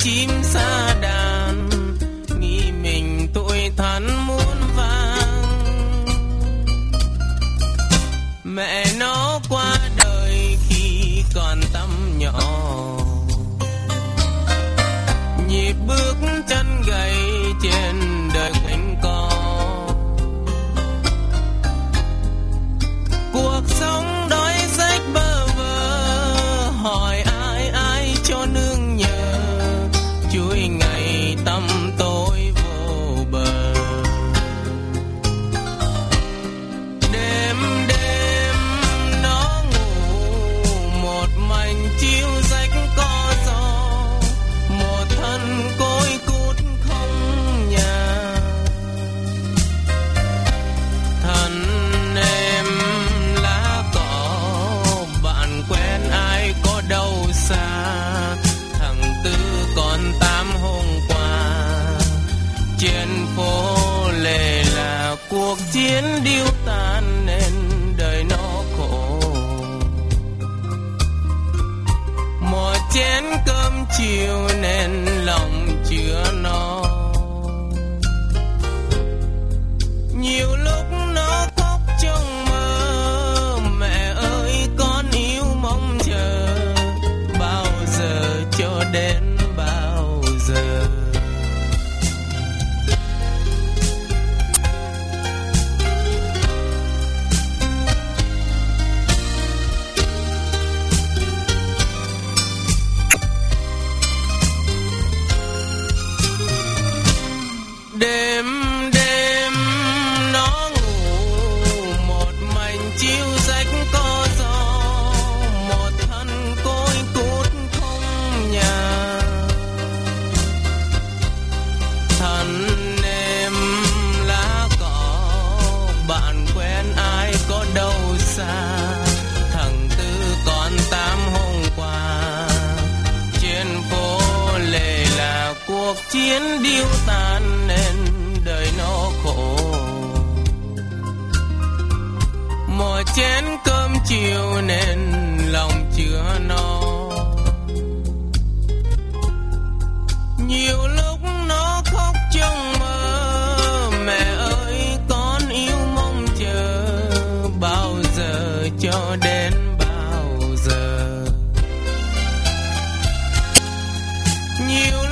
chim sa đàn, nghĩ mình tuổi thân muôn vàng. Mẹ nó qua đời khi còn tăm nhỏ, nhịp bước chân gầy trên đời quanh co. Cuộc sống đói rách bơ vơ, hỏi ai ai cho nương nhờ, chuỗi ngày tăm tối vô bờ. Đêm đêm nó ngủ một mảnh chiếu rách có gió, một thân côi cút không nhà. Thân em lá cỏ, bạn quen ai có đâu xa. Thằng Tư còn 8 hôm qua, trên phố lề là cuộc chiến điêu tàn nên đời nó khổ. Một chén cơm chiều nên lòng chưa no. Nhiều lúc nó khóc trong mơ, mẹ ơi con yêu mong chờ, bao giờ cho đến bao giờ. Đêm đêm nó ngủ một mảnh chiếu rách có gió, một thân côi cút không nhà. Thân em lá cỏ, bạn quen ai có đâu xa. Thằng Tư còn 8 hôm qua, trên phố lề là cuộc chiến điêu tàn nên đời nó khổ. Một chén cơm chiều nên lòng chưa no. Nhiều lúc nó khóc trong mơ, mẹ ơi con yêu mong chờ, bao giờ cho đến bao giờ. Nhiều